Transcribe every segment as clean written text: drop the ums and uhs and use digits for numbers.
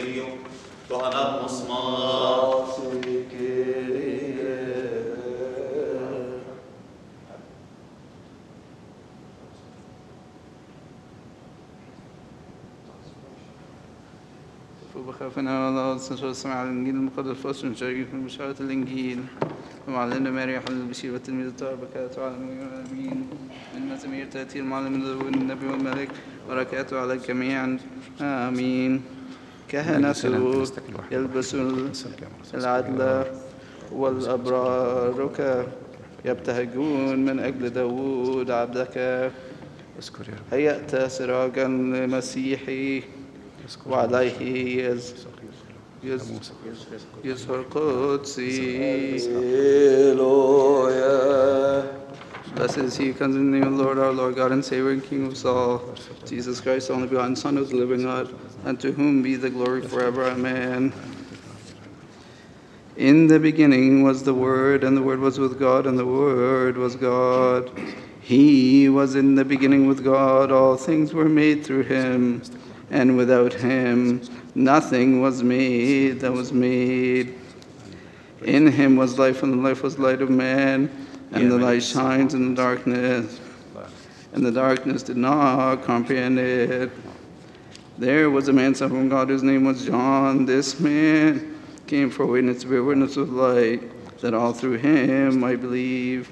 Kyrio, to anagnosma. وبخافنا الله سنشر السماء على الإنجيل المقدس فصل نشارك في بشارة الإنجيل ومعلنا ماري حل البشير والتلميذ الطاهر بكاته على المؤمنين من مزامير تأتي المعلم داود النبي والملك بركاته على الجميع آمين. كهنة يلبسون العدل والأبرار يبتهجون من أجل داود عبدك. هيأت سراجا لمسيحي وعليه يظهر قدسي. Blessed is he who comes in the name of the Lord, our Lord God and Savior and King of all, Jesus Christ, the only begotten Son, who is living God, and to whom be the glory forever. Amen. In the beginning was the Word, and the Word was with God, and the Word was God. He was in the beginning with God. All things were made through him, and without him nothing was made that was made. In him was life, and the life was light of man, and the light shines in the darkness, and the darkness did not comprehend it. There was a man sent from God whose name was John. This man came for witness to bear witness with light, that all through him might believe.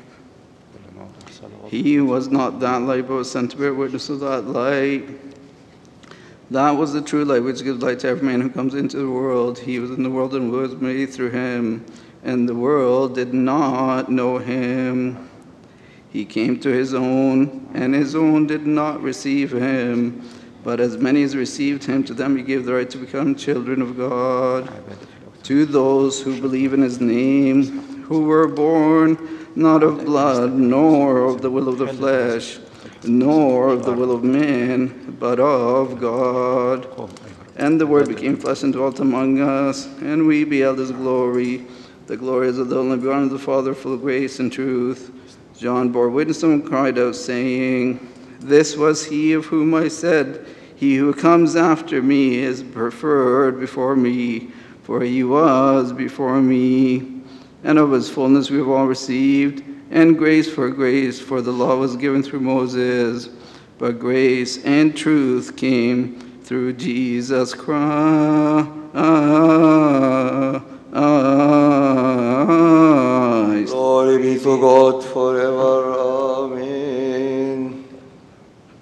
He was not that light, but was sent to bear witness of that light. That was the true light, which gives light to every man who comes into the world. He was in the world, and was made through him, and the world did not know him. He came to his own, and his own did not receive him. But as many as received him, to them he gave the right to become children of God. To those who believe in his name, who were born not of blood, nor of the will of the flesh, nor of the will of man, but of God. And the Word became flesh and dwelt among us, and we beheld his glory. The glory is of the only begotten of the Father, full of grace and truth. John bore witness to him and cried out, saying, This was he of whom I said, He who comes after me is preferred before me, for he was before me. And of his fullness we have all received, and grace, for the law was given through Moses, but grace and truth came through Jesus Christ. Glory be to God forever.